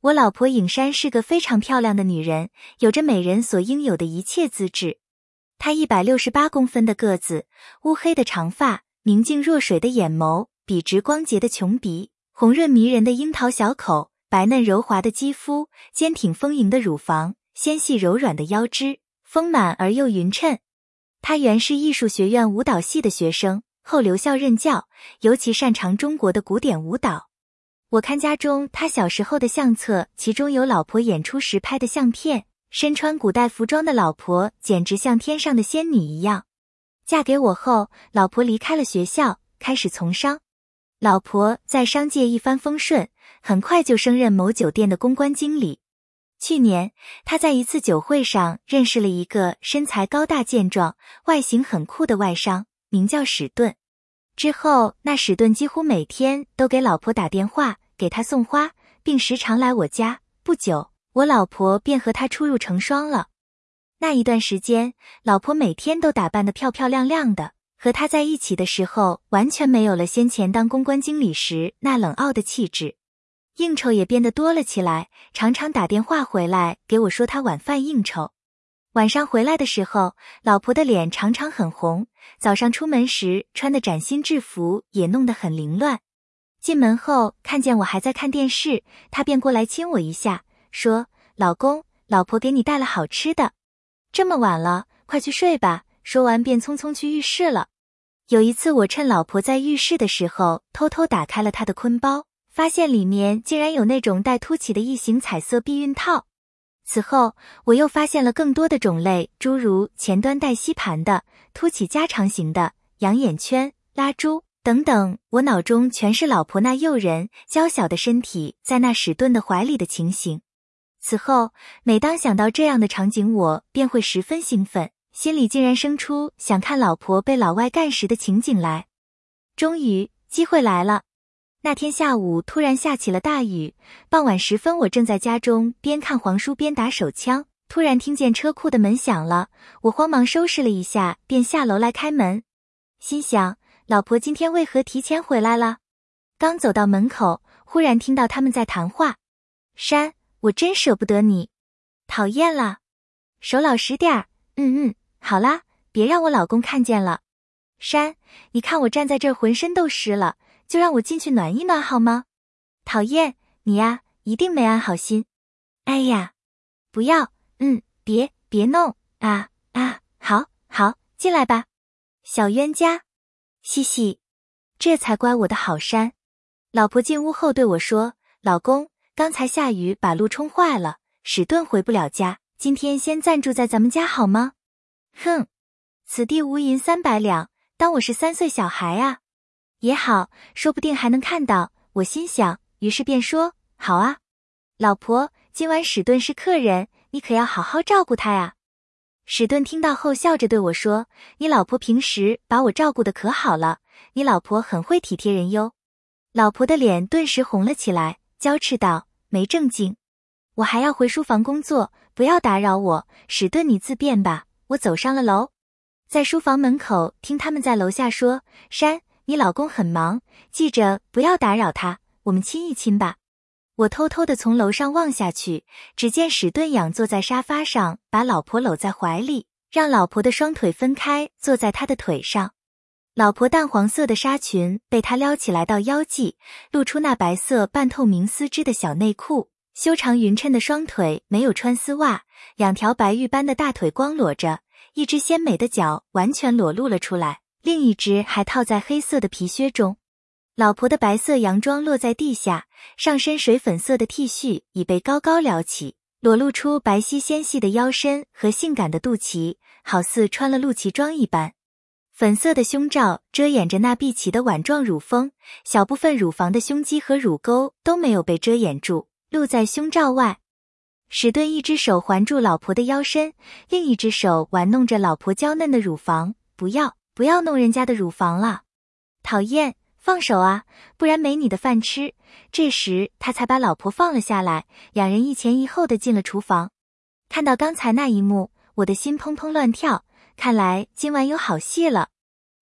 我老婆颖珊是个非常漂亮的女人，有着美人所应有的一切资质。她168公分的个子，乌黑的长发，明净若水的眼眸，笔直光洁的琼鼻，红润迷人的樱桃小口，白嫩柔滑的肌肤，坚挺丰盈的乳房，纤细柔软的腰肢，丰满而又匀称。她原是艺术学院舞蹈系的学生，后留校任教，尤其擅长中国的古典舞蹈。我看家中他小时候的相册，其中有老婆演出时拍的相片，身穿古代服装的老婆简直像天上的仙女一样。嫁给我后，老婆离开了学校，开始从商。老婆在商界一帆风顺，很快就升任某酒店的公关经理。去年，她在一次酒会上认识了一个身材高大健壮、外形很酷的外商，名叫史顿。之后，那史顿几乎每天都给老婆打电话，给她送花，并时常来我家。不久，我老婆便和他初入成双了。那一段时间，老婆每天都打扮得漂漂亮亮的，和他在一起的时候，完全没有了先前当公关经理时那冷傲的气质。应酬也变得多了起来，常常打电话回来给我说他晚饭应酬。晚上回来的时候，老婆的脸常常很红，早上出门时穿的崭新制服也弄得很凌乱。进门后看见我还在看电视，她便过来亲我一下，说：“老公，老婆给你带了好吃的。这么晚了，快去睡吧。”说完便匆匆去浴室了。有一次我趁老婆在浴室的时候，偷偷打开了她的坤包，发现里面竟然有那种带凸起的异形彩色避孕套。此后，我又发现了更多的种类，诸如前端带吸盘的、凸起加长型的、养眼圈、拉珠等等。我脑中全是老婆那诱人、娇小的身体在那史顿的怀里的情形。此后，每当想到这样的场景，我便会十分兴奋，心里竟然生出想看老婆被老外干时的情景来。终于，机会来了。那天下午突然下起了大雨，傍晚时分我正在家中边看黄书边打手枪，突然听见车库的门响了，我慌忙收拾了一下，便下楼来开门。心想，老婆今天为何提前回来了？刚走到门口，忽然听到他们在谈话。珊，我真舍不得你。讨厌了。手老实点儿。好啦，别让我老公看见了。珊，你看我站在这儿浑身都湿了，就让我进去暖一暖好吗？讨厌，你呀，一定没安好心。哎呀，不要，别弄，好，进来吧。小冤家，嘻嘻，这才乖我的好珊。老婆进屋后对我说，老公，刚才下雨把路冲坏了，史顿回不了家，今天先暂住在咱们家好吗？哼，此地无银300两，当我是3岁小孩啊。也好，说不定还能看到，我心想，于是便说，好啊。老婆，今晚史顿是客人，你可要好好照顾他呀。史顿听到后笑着对我说，你老婆平时把我照顾得可好了，你老婆很会体贴人哟。老婆的脸顿时红了起来，娇斥道，没正经。我还要回书房工作，不要打扰我，史顿你自便吧。我走上了楼，在书房门口听他们在楼下说，珊，你老公很忙，记着不要打扰他，我们亲一亲吧。我偷偷地从楼上望下去，只见史顿仰坐在沙发上，把老婆搂在怀里，让老婆的双腿分开，坐在他的腿上。老婆淡黄色的纱裙被他撩起来到腰际，露出那白色半透明丝织的小内裤，修长匀称的双腿没有穿丝袜，2条白玉般的大腿光裸着，一只鲜美的脚完全裸露了出来，另一只还套在黑色的皮靴中。老婆的白色洋装落在地下，上身水粉色的 T 恤已被高高撩起，裸露出白皙纤细的腰身和性感的肚脐，好似穿了露脐装一般。粉色的胸罩遮掩着那碧起的碗状乳峰，小部分乳房的胸肌和乳沟都没有被遮掩住，露在胸罩外。史顿一只手环住老婆的腰身，另一只手玩弄着老婆娇嫩的乳房，不要弄人家的乳房了。讨厌，放手啊，不然没你的饭吃。这时他才把老婆放了下来，两人一前一后的进了厨房。看到刚才那一幕，我的心砰砰乱跳，看来今晚有好戏了。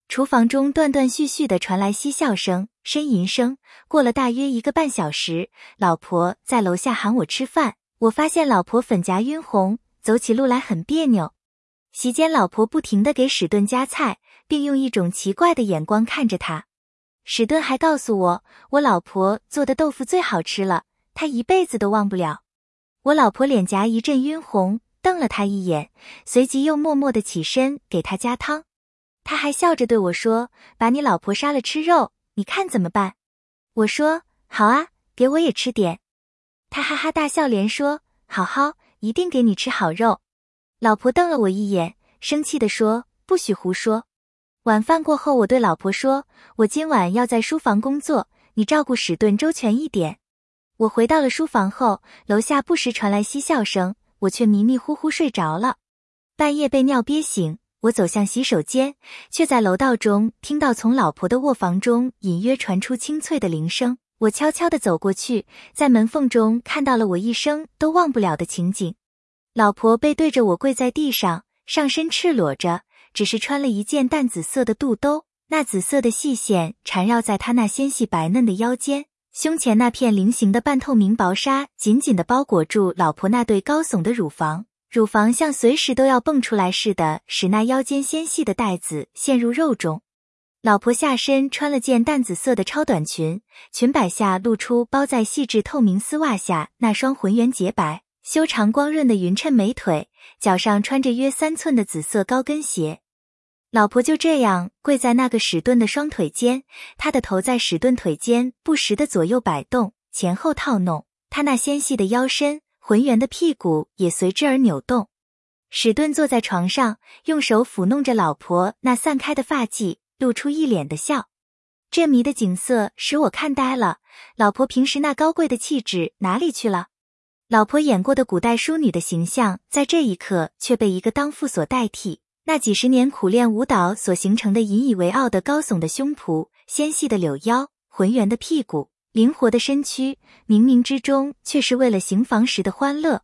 厨房中断断续续地传来嬉笑声、呻吟声。过了大约1个半小时，老婆在楼下喊我吃饭。我发现老婆粉颊晕红，走起路来很别扭。席间，老婆不停地给史顿夹菜，并用一种奇怪的眼光看着他。史顿还告诉我，我老婆做的豆腐最好吃了，他一辈子都忘不了。我老婆脸颊一阵晕红，瞪了他一眼，随即又默默地起身给他加汤。他还笑着对我说，把你老婆杀了吃肉，你看怎么办？我说，好啊，给我也吃点。他哈哈大笑连说，好好，一定给你吃好肉。老婆瞪了我一眼，生气地说，不许胡说。晚饭过后，我对老婆说，我今晚要在书房工作，你照顾史顿周全一点。我回到了书房后，楼下不时传来嬉笑声，我却迷迷糊糊睡着了。半夜被尿憋醒，我走向洗手间，却在楼道中听到从老婆的卧房中隐约传出清脆的铃声。我悄悄地走过去，在门缝中看到了我一生都忘不了的情景。老婆背对着我跪在地上，上身赤裸着，只是穿了一件淡紫色的肚兜，那紫色的细线缠绕在她那纤细白嫩的腰间，胸前那片菱形的半透明薄纱紧紧地包裹住老婆那对高耸的乳房，乳房像随时都要蹦出来似的，使那腰间纤细的带子陷入肉中。老婆下身穿了件淡紫色的超短裙，裙摆下露出包在细致透明丝袜下那双浑圆洁白、修长光润的匀称美腿，脚上穿着约3寸的紫色高跟鞋。老婆就这样跪在那个史顿的双腿间，她的头在史顿腿间不时地左右摆动，前后套弄，她那纤细的腰身、浑圆的屁股也随之而扭动。史顿坐在床上，用手抚弄着老婆那散开的发髻，露出一脸的笑。这迷的景色使我看呆了，老婆平时那高贵的气质哪里去了？老婆演过的古代淑女的形象，在这一刻却被一个当妇所代替。那几十年苦练舞蹈所形成的引以为傲的高耸的胸脯、纤细的柳腰、浑圆的屁股、灵活的身躯，冥冥之中却是为了行房时的欢乐。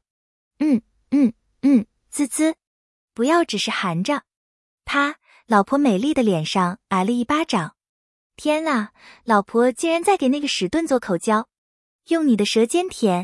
滋滋，不要只是含着。啪，老婆美丽的脸上挨了一巴掌。天啊，老婆竟然在给那个史顿做口交，用你的舌尖舔。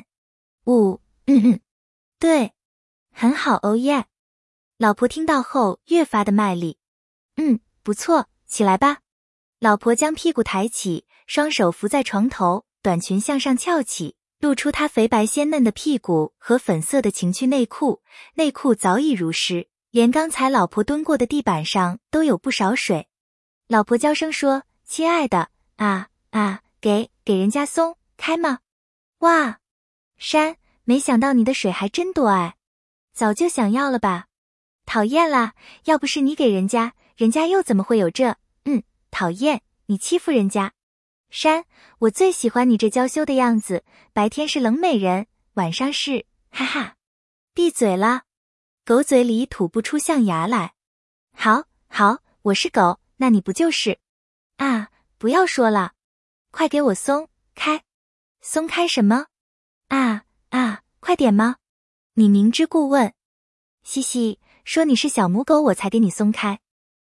对，很好，哦耶。老婆听到后越发的卖力。不错，起来吧。老婆将屁股抬起，双手扶在床头，短裙向上翘起，露出她肥白鲜嫩的屁股和粉色的情趣内裤，内裤早已如湿，连刚才老婆蹲过的地板上都有不少水。老婆娇声说，亲爱的，给人家松开吗？哇，珊，没想到你的水还真多哎，早就想要了吧？讨厌啦，要不是你给人家，人家又怎么会有这？讨厌，你欺负人家。珊，我最喜欢你这娇羞的样子，白天是冷美人，晚上是，哈哈。闭嘴了，狗嘴里吐不出象牙来。好，我是狗，那你不就是？不要说了，快给我松开。松开什么？快点吗？你明知故问。嘻嘻，说你是小母狗我才给你松开。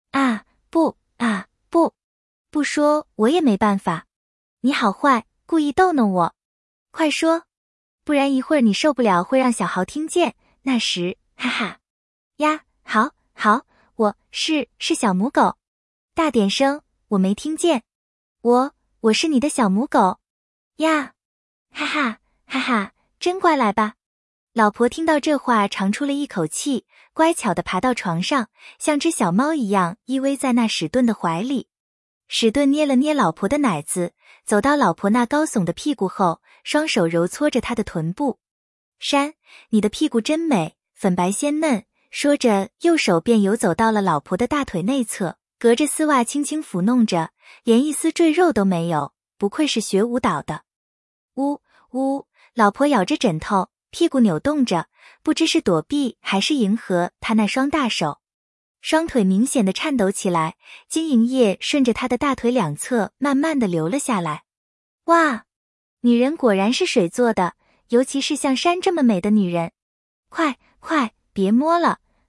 不说我也没办法。你好坏，故意逗弄我。快说，不然一会儿你受不了会让小豪听见，那时，哈哈。呀，好，我是小母狗。大点声，我没听见。我是你的小母狗。呀，哈哈，真乖，来吧。老婆听到这话长出了一口气，乖巧地爬到床上，像只小猫一样依偎在那史顿的怀里。史顿捏了捏老婆的奶子，走到老婆那高耸的屁股后，双手揉搓着她的臀部。珊，你的屁股真美，粉白鲜嫩。说着，右手便游走到了老婆的大腿内侧，隔着丝袜轻轻抚弄着，连一丝赘肉都没有，不愧是学舞蹈的。老婆咬着枕头，屁股扭动着，不知是躲避还是迎合他那双大手。双腿明显的颤抖起来，晶莹液顺着她的大腿两侧慢慢的流了下来。哇，女人果然是水做的，尤其是像珊这么美的女人。快，别摸了，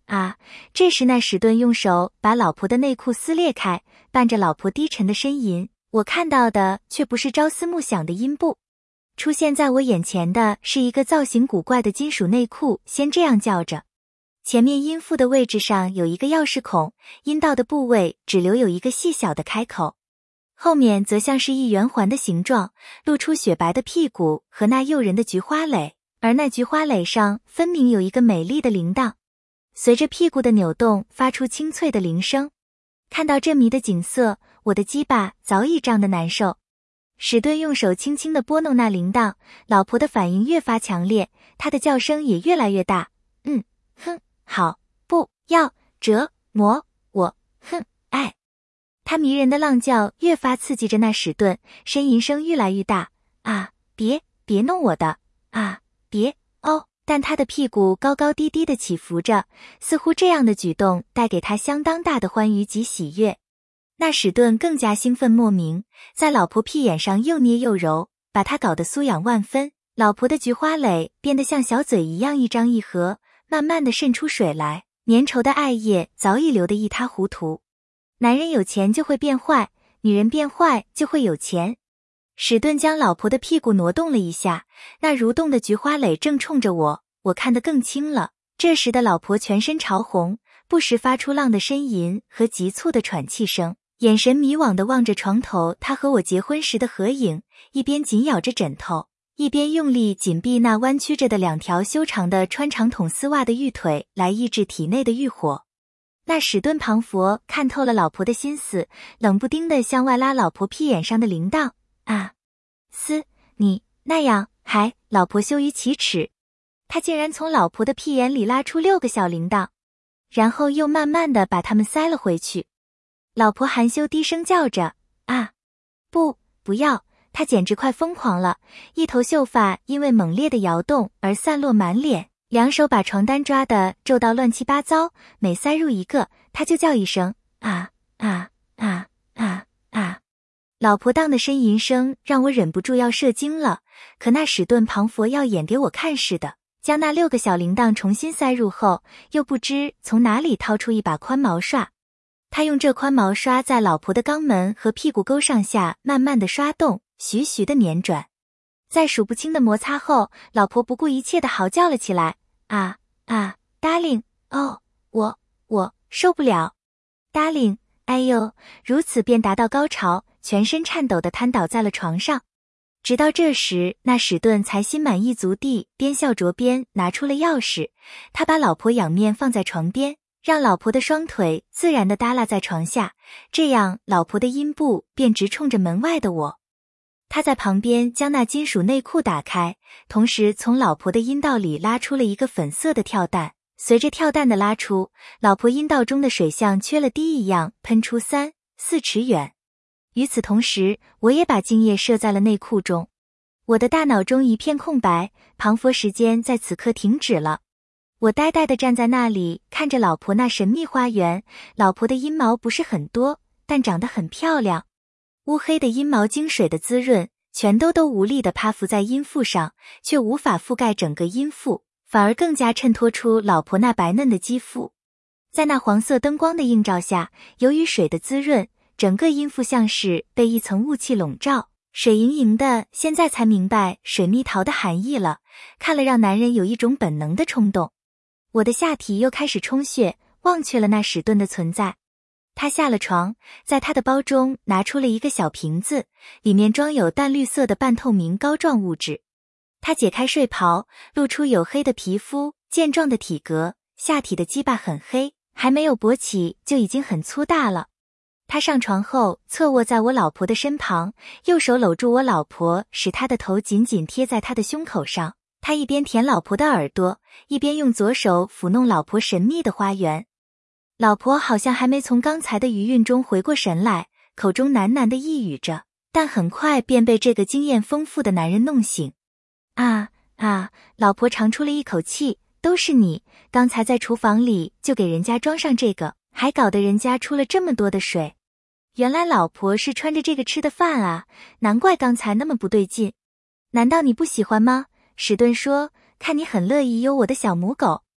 啊！这时那史顿用手把老婆的内裤撕裂开，伴着老婆低沉的呻吟，我看到的却不是朝思暮想的阴部。出现在我眼前的是一个造型古怪的金属内裤，先这样叫着。前面阴腹的位置上有一个钥匙孔，阴道的部位只留有一个细小的开口。后面则像是一圆环的形状，露出雪白的屁股和那诱人的菊花蕾，而那菊花蕾上分明有一个美丽的铃铛，随着屁股的扭动发出清脆的铃声。看到这迷的景色，我的鸡巴早已胀得难受。史顿用手轻轻地拨弄那铃铛，老婆的反应越发强烈，她的叫声也越来越大。好，不要折磨我，爱。他迷人的浪叫越发刺激着那史顿，呻吟声愈来愈大。啊，别弄我的，啊，别，哦！但他的屁股高高低低地起伏着，似乎这样的举动带给他相当大的欢愉及喜悦。那史顿更加兴奋莫名，在老婆屁眼上又捏又揉，把他搞得酥痒万分。老婆的菊花蕾变得像小嘴一样一张一合，慢慢地渗出水来，粘稠的艾叶早已流得一塌糊涂。男人有钱就会变坏，女人变坏就会有钱。史顿将老婆的屁股挪动了一下，那蠕动的菊花蕾正冲着我，我看得更清了。这时的老婆全身潮红，不时发出浪的呻吟和急促的喘气声，眼神迷惘地望着床头她和我结婚时的合影，一边紧咬着枕头，一边用力紧闭那弯曲着的两条修长的穿长筒丝袜的玉腿，来抑制体内的欲火。那史顿庞佛看透了老婆的心思，冷不丁地向外拉老婆屁眼上的铃铛。啊，你那样还……老婆羞于启齿，他竟然从老婆的屁眼里拉出6个小铃铛，然后又慢慢地把它们塞了回去。老婆含羞低声叫着：啊，不要！她简直快疯狂了，一头秀发因为猛烈的摇动而散落满脸，两手把床单抓得皱到乱七八糟，每塞入一个，她就叫一声：啊！老婆荡的呻吟声让我忍不住要射精了，可那史顿庞佛要演给我看似的，将那6个小铃铛重新塞入后，又不知从哪里掏出一把宽毛刷。他用这宽毛刷在老婆的肛门和屁股沟上下慢慢的刷动，徐徐的捻转。在数不清的摩擦后，老婆不顾一切的嚎叫了起来：啊 ，darling， 哦，我受不了 ，darling， 哎呦，如此便达到高潮，全身颤抖地瘫倒在了床上。直到这时，那史顿才心满意足地边笑着边拿出了钥匙，他把老婆仰面放在床边，让老婆的双腿自然地耷拉在床下，这样老婆的阴部便直冲着门外的我。他在旁边将那金属内裤打开，同时从老婆的阴道里拉出了一个粉色的跳蛋，随着跳蛋的拉出，老婆阴道中的水像缺了滴一样喷出3、4尺远。与此同时，我也把精液射在了内裤中。我的大脑中一片空白，庞佛时间在此刻停止了。我呆呆地站在那里，看着老婆那神秘花园。老婆的阴毛不是很多，但长得很漂亮。乌黑的阴毛经水的滋润，全都无力地趴伏在阴腹上，却无法覆盖整个阴腹，反而更加衬托出老婆那白嫩的肌肤。在那黄色灯光的映照下，由于水的滋润，整个阴腹像是被一层雾气笼罩，水盈盈的。现在才明白水蜜桃的含义了，看了让男人有一种本能的冲动。我的下体又开始充血，忘却了那史顿的存在。他下了床，在他的包中拿出了一个小瓶子，里面装有淡绿色的半透明膏状物质。他解开睡袍，露出黝黑的皮肤，健壮的体格，下体的鸡巴很黑，还没有勃起就已经很粗大了。他上床后侧卧在我老婆的身旁，右手搂住我老婆，使她的头紧紧贴在他的胸口上。他一边舔老婆的耳朵，一边用左手抚弄老婆神秘的花园。老婆好像还没从刚才的余韵中回过神来，口中喃喃地呓语着，但很快便被这个经验丰富的男人弄醒。老婆长出了一口气，都是你，刚才在厨房里就给人家装上这个，还搞得人家出了这么多的水。原来老婆是穿着这个吃的饭啊，难怪刚才那么不对劲。难道你不喜欢吗？史顿说，看你很乐意悠我的小母狗。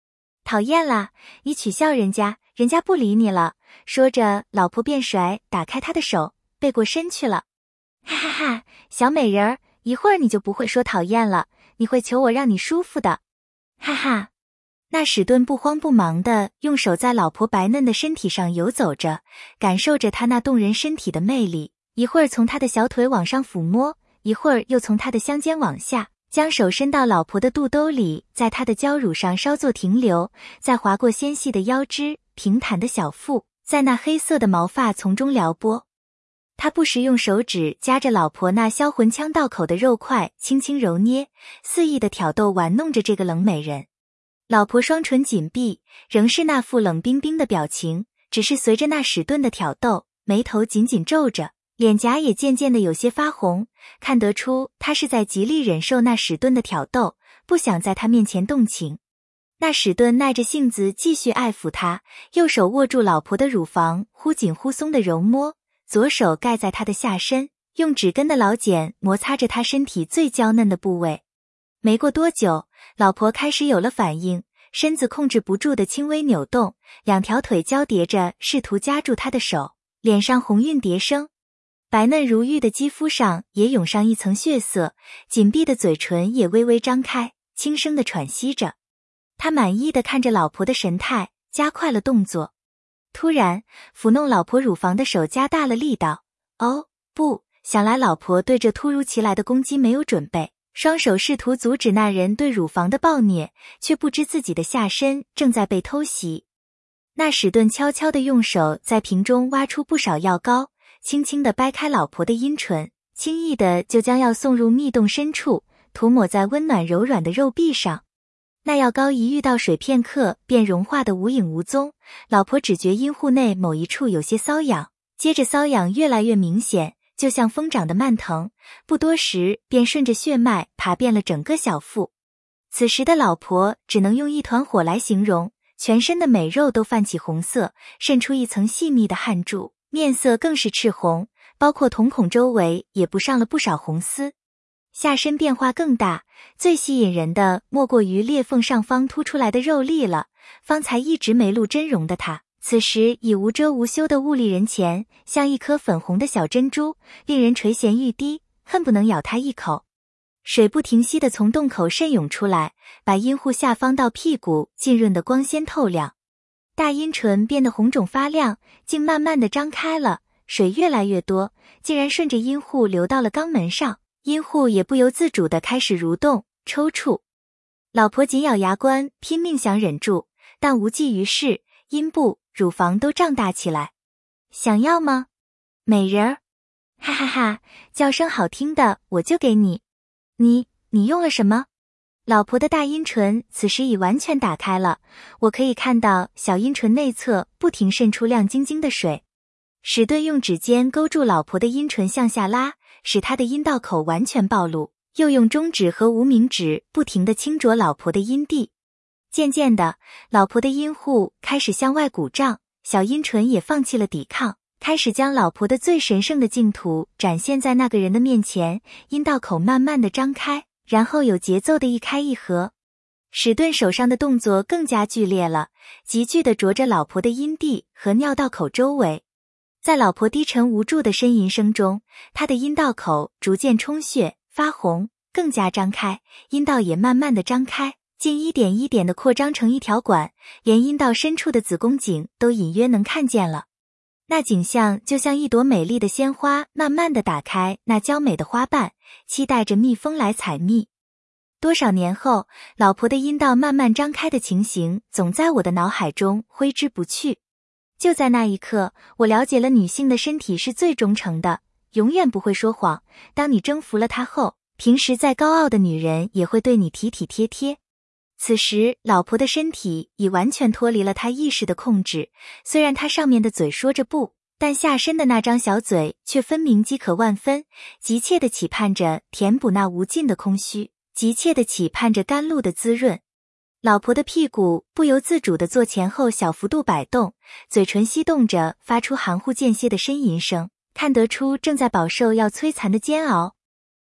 讨厌啦，你取笑人家，人家不理你了。说着，老婆便甩打开他的手，背过身去了。哈哈哈，小美人儿，一会儿你就不会说讨厌了，你会求我让你舒服的。哈哈。那史顿不慌不忙地用手在老婆白嫩的身体上游走着，感受着她那动人身体的魅力，一会儿从她的小腿往上抚摸，一会儿又从她的香肩往下，将手伸到老婆的肚兜里，在她的娇乳上稍作停留，再划过纤细的腰肢，平坦的小腹，在那黑色的毛发丛中撩拨。他不时用手指夹着老婆那销魂腔道口的肉块，轻轻揉捏，肆意地挑逗玩弄着这个冷美人。老婆双唇紧闭，仍是那副冷冰冰的表情，只是随着那史顿的挑逗，眉头紧紧皱着，脸颊也渐渐的有些发红，看得出他是在极力忍受那史顿的挑逗，不想在他面前动情。那史顿耐着性子继续爱抚他，右手握住老婆的乳房，忽紧忽松的揉摸，左手盖在她的下身，用指根的老茧摩擦着她身体最娇嫩的部位。没过多久，老婆开始有了反应，身子控制不住的轻微扭动，两条腿交叠着试图夹住他的手，脸上红晕迭生，白嫩如玉的肌肤上也涌上一层血色，紧闭的嘴唇也微微张开，轻声地喘息着。他满意地看着老婆的神态，加快了动作。突然，抚弄老婆乳房的手加大了力道。哦，不，想来老婆对这突如其来的攻击没有准备，双手试图阻止那人对乳房的暴虐，却不知自己的下身正在被偷袭。那史顿悄悄地用手在瓶中挖出不少药膏，轻轻地掰开老婆的阴唇，轻易地就将药送入蜜洞深处，涂抹在温暖柔软的肉壁上。那药膏一遇到水片刻便融化得无影无踪，老婆只觉阴户内某一处有些瘙痒，接着瘙痒越来越明显，就像疯长的蔓藤，不多时便顺着血脉爬遍了整个小腹。此时的老婆只能用一团火来形容，全身的美肉都泛起红色，渗出一层细密的汗珠，面色更是赤红，包括瞳孔周围也布上了不少红丝。下身变化更大，最吸引人的莫过于裂缝上方凸出来的肉粒了。方才一直没露真容的她，此时已无遮无羞的兀立人前，像一颗粉红的小珍珠，令人垂涎欲滴，恨不能咬它一口。水不停息地从洞口渗涌出来，把阴户下方到屁股浸润得光鲜透亮。大阴唇变得红肿发亮，竟慢慢地张开了，水越来越多，竟然顺着阴户流到了肛门上。阴户也不由自主地开始蠕动、抽搐。老婆紧咬牙关，拼命想忍住，但无济于事，阴部、乳房都胀大起来。想要吗？美人儿？哈哈哈，叫声好听的我就给你。你用了什么？老婆的大阴唇此时已完全打开了，我可以看到小阴唇内侧不停渗出亮晶晶的水。史顿用指尖勾住老婆的阴唇向下拉，使她的阴道口完全暴露，又用中指和无名指不停地轻啄老婆的阴蒂。渐渐的，老婆的阴户开始向外鼓胀，小阴唇也放弃了抵抗，开始将老婆的最神圣的净土展现在那个人的面前。阴道口慢慢地张开，然后有节奏的一开一合。史顿手上的动作更加剧烈了，急剧地啄着老婆的阴蒂和尿道口周围。在老婆低沉无助的呻吟声中，她的阴道口逐渐充血发红，更加张开，阴道也慢慢的张开，竟一点一点的扩张成一条管，连阴道深处的子宫颈都隐约能看见了。那景象就像一朵美丽的鲜花慢慢的打开那娇美的花瓣，期待着蜜蜂来采蜜。多少年后，老婆的阴道慢慢张开的情形总在我的脑海中挥之不去。就在那一刻，我了解了女性的身体是最忠诚的，永远不会说谎。当你征服了她后，平时再高傲的女人也会对你体体贴贴。此时，老婆的身体已完全脱离了她意识的控制，虽然她上面的嘴说着不，但下身的那张小嘴却分明饥渴万分，急切地期盼着填补那无尽的空虚，急切地期盼着甘露的滋润。老婆的屁股不由自主地做前后小幅度摆动，嘴唇翕动着发出含糊间歇的呻吟声，看得出正在饱受要摧残的煎熬。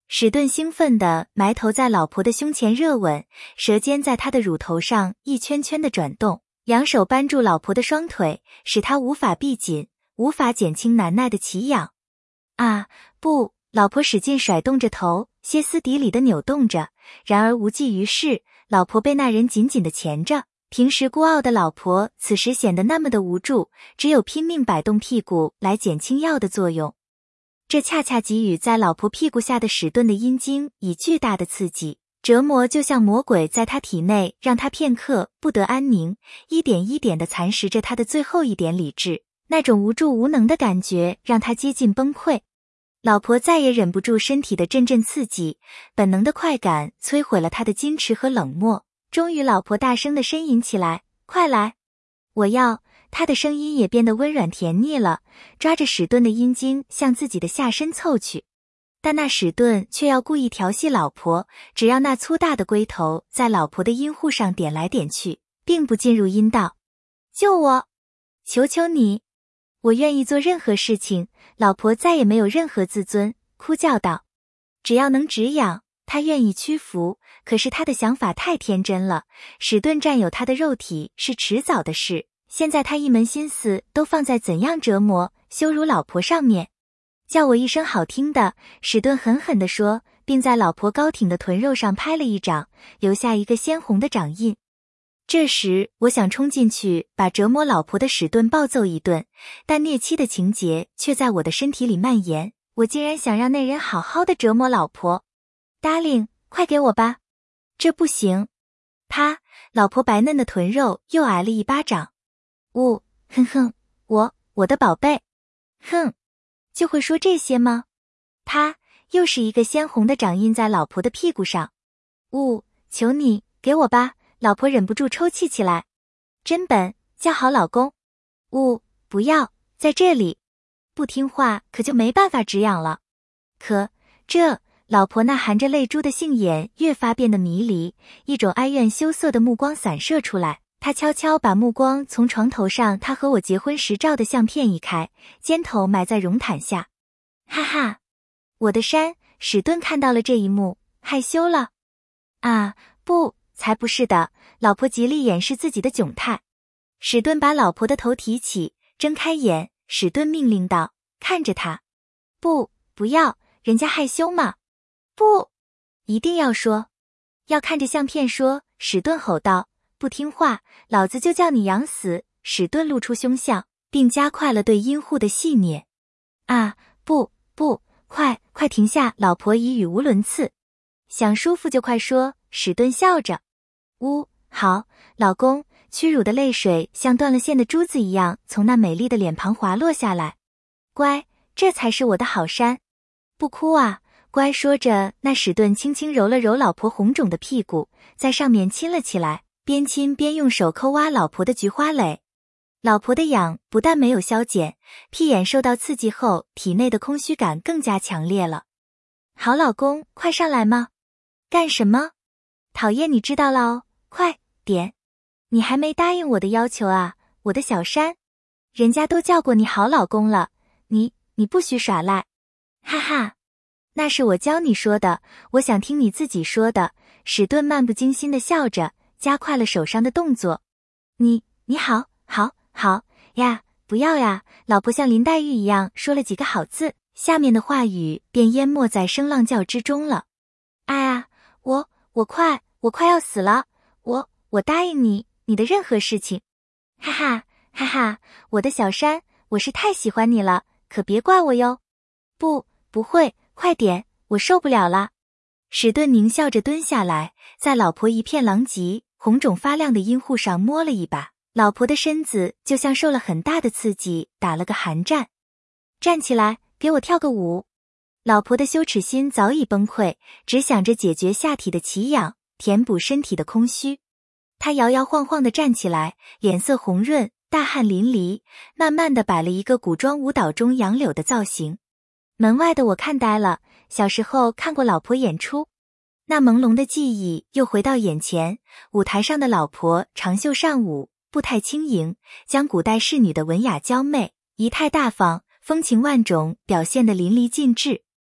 史顿兴奋地埋头在老婆的胸前热吻，舌尖在她的乳头上一圈圈地转动，两手扳住老婆的双腿，使她无法闭紧，无法减轻难耐的奇痒。啊，不！老婆使劲甩动着头，歇斯底里地扭动着，然而无济于事，老婆被那人紧紧地钳着。平时孤傲的老婆此时显得那么的无助，只有拼命摆动屁股来减轻药的作用。这恰恰给予在老婆屁股下的史顿的阴茎以巨大的刺激，折磨就像魔鬼在他体内，让他片刻不得安宁，一点一点地蚕食着他的最后一点理智。那种无助无能的感觉让他接近崩溃。老婆再也忍不住身体的阵阵刺激，本能的快感摧毁了他的矜持和冷漠。终于老婆大声地呻吟起来，快来！我要！她的声音也变得温软甜腻了，抓着史顿的阴茎向自己的下身凑去。但那史顿却要故意调戏老婆，只让那粗大的龟头在老婆的阴户上点来点去，并不进入阴道。救我！求求你！我愿意做任何事情。老婆再也没有任何自尊，哭叫道。只要能止痒，她愿意屈服。可是她的想法太天真了，史顿占有她的肉体是迟早的事，现在他一门心思都放在怎样折磨、羞辱老婆上面。叫我一声好听的，史顿狠狠地说，并在老婆高挺的臀肉上拍了一掌，留下一个鲜红的掌印。这时我想冲进去把折磨老婆的史顿暴揍一顿，但虐妻的情节却在我的身体里蔓延，我竟然想让那人好好的折磨老婆。Darling， 快给我吧！这不行！啪！老婆白嫩的臀肉又挨了一巴掌。哼哼，我的宝贝，哼，就会说这些吗？啪！又是一个鲜红的掌印在老婆的屁股上。求你给我吧！老婆忍不住抽泣起来。真笨，叫好老公。不要，在这里。不听话可就没办法止痒了。可老婆那含着泪珠的杏眼越发变得迷离，一种哀怨羞涩的目光散射出来。她悄悄把目光从床头上她和我结婚时照的相片移开，肩头埋在绒毯下。哈哈，我的山！史顿看到了这一幕，害羞了。啊，不，才不是的！老婆极力掩饰自己的窘态。史顿把老婆的头提起，睁开眼。史顿命令道：“看着他。”不要，人家害羞嘛。不，一定要说。要看着相片说。史顿吼道：“不听话，老子就叫你养死！”史顿露出凶相，并加快了对阴户的戏谑。啊，不，快停下！老婆已语无伦次。想舒服就快说。史顿笑着。好，老公。屈辱的泪水像断了线的珠子一样从那美丽的脸庞滑落下来。乖，这才是我的好山。不哭啊，乖。说着，那史顿轻轻揉了揉老婆红肿的屁股，在上面亲了起来，边亲边用手抠挖老婆的菊花蕾。老婆的痒不但没有消减，屁眼受到刺激后，体内的空虚感更加强烈了。好老公，快上来吗？干什么？讨厌，你知道了哦，快点。你还没答应我的要求啊，我的小山。人家都叫过你好老公了，你不许耍赖。哈哈，那是我教你说的，我想听你自己说的。史顿漫不经心地笑着，加快了手上的动作。你好呀，不要呀！老婆像林黛玉一样说了几个好字，下面的话语便淹没在声浪叫之中了。哎呀，我快要死了，我答应你的任何事情。哈哈，我的小山，我是太喜欢你了，可别怪我哟。不会，快点，我受不了了。史顿狞笑着蹲下来，在老婆一片狼藉、红肿发亮的阴户上摸了一把，老婆的身子就像受了很大的刺激，打了个寒战。站起来，给我跳个舞。老婆的羞耻心早已崩溃，只想着解决下体的奇痒，填补身体的空虚。她摇摇晃晃地站起来，脸色红润，大汗淋漓，慢慢地摆了一个古装舞蹈中杨柳的造型。门外的我看呆了，小时候看过老婆演出，那朦胧的记忆又回到眼前。舞台上的老婆长袖善舞，步态轻盈，将古代仕女的文雅娇媚、仪态大方、风情万种表现得淋漓尽致。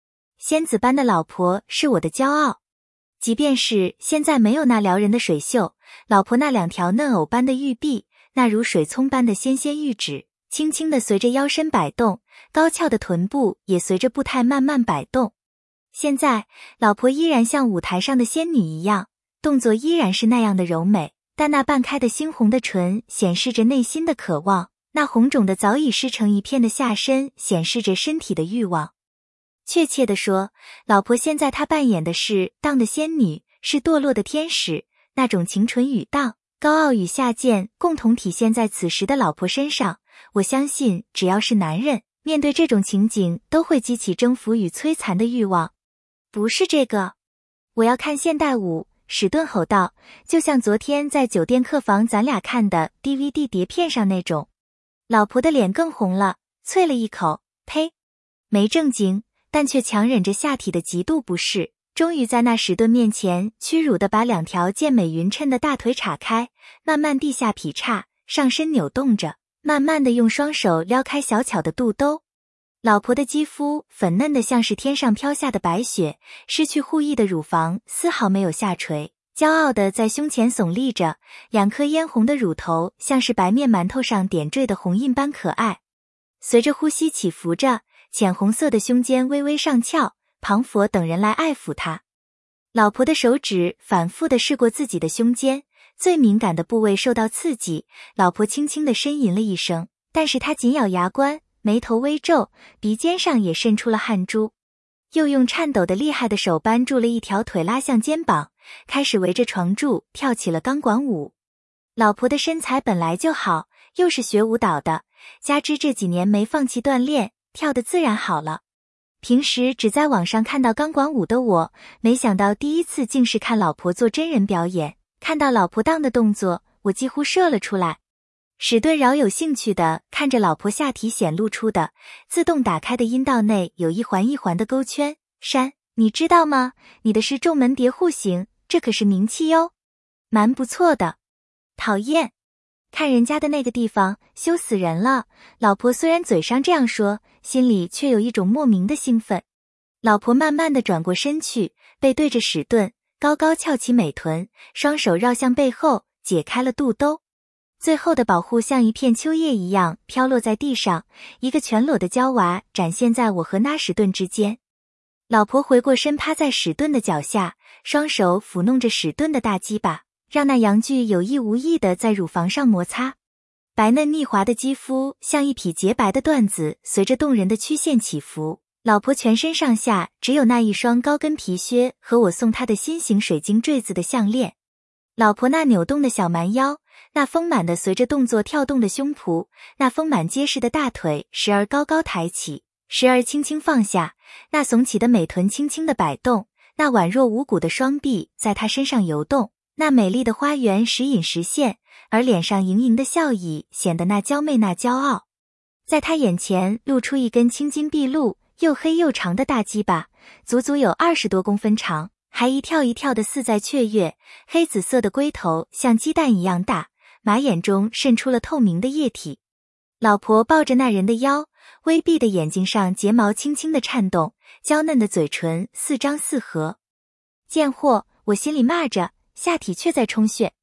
仙子般的老婆是我的骄傲。即便是现在没有那撩人的水袖，老婆那2条嫩藕般的玉臂，那如水葱般的纤纤玉指，轻轻地随着腰身摆动，高翘的臀部也随着步态慢慢摆动。现在，老婆依然像舞台上的仙女一样，动作依然是那样的柔美，但那半开的猩红的唇显示着内心的渴望，那红肿的早已湿成一片的下身显示着身体的欲望。确切地说，老婆现在她扮演的是荡的仙女，是堕落的天使，那种清纯与荡、高傲与下贱共同体现在此时的老婆身上。我相信只要是男人，面对这种情景都会激起征服与摧残的欲望。不是这个，我要看现代舞，史顿吼道，就像昨天在酒店客房咱俩看的 DVD 碟片上那种。老婆的脸更红了，啐了一口，呸，没正经，但却强忍着下体的极度不适，终于在那史顿面前屈辱地把2条健美匀称的大腿岔开，慢慢地下劈叉，上身扭动着，慢慢地用双手撩开小巧的肚兜。老婆的肌肤粉嫩的像是天上飘下的白雪，失去护翼的乳房丝毫没有下垂，骄傲地在胸前耸立着，2颗嫣红的乳头像是白面馒头上点缀的红印般可爱。随着呼吸起伏着，浅红色的胸尖微微上翘，庞佛等人来爱抚她。老婆的手指反复地试过自己的胸尖，最敏感的部位受到刺激，老婆轻轻地呻吟了一声，但是她紧咬牙关，眉头微皱，鼻尖上也渗出了汗珠。又用颤抖的厉害的手扳住了一条腿拉向肩膀，开始围着床柱跳起了钢管舞。老婆的身材本来就好，又是学舞蹈的，加之这几年没放弃锻炼，跳得自然好了。平时只在网上看到钢管舞的我，没想到第一次竟是看老婆做真人表演，看到老婆荡的动作，我几乎射了出来。史顿饶有兴趣地看着老婆下体显露出的自动打开的阴道内有一环一环的勾圈。山，你知道吗？你的是重门叠户型，这可是名气哟。蛮不错的。讨厌，看人家的那个地方，羞死人了。老婆虽然嘴上这样说，心里却有一种莫名的兴奋。老婆慢慢地转过身去，背对着史顿，高高翘起美臀，双手绕向背后，解开了肚兜。最后的保护像一片秋叶一样飘落在地上，一个全裸的娇娃展现在我和那史顿之间。老婆回过身趴在史顿的脚下，双手抚弄着史顿的大鸡巴，让那阳具有意无意地在乳房上摩擦。白嫩腻滑的肌肤像一匹洁白的缎子，随着动人的曲线起伏。老婆全身上下只有那一双高跟皮靴和我送她的新型水晶坠子的项链。老婆那扭动的小蛮腰，那丰满的随着动作跳动的胸脯，那丰满结实的大腿时而高高抬起，时而轻轻放下，那耸起的美臀轻轻的摆动，那宛若无骨的双臂在她身上游动，那美丽的花园时隐时现，而脸上盈盈的笑意显得那娇媚那骄傲。在她眼前露出一根青筋毕露、又黑又长的大鸡巴，足足有20多公分长，还一跳一跳的似在雀跃，黑紫色的龟头像鸡蛋一样大，马眼中渗出了透明的液体。老婆抱着那人的腰，微闭的眼睛上睫毛轻轻的颤动，娇嫩的嘴唇似张似合。贱货，我心里骂着，下体却在充血。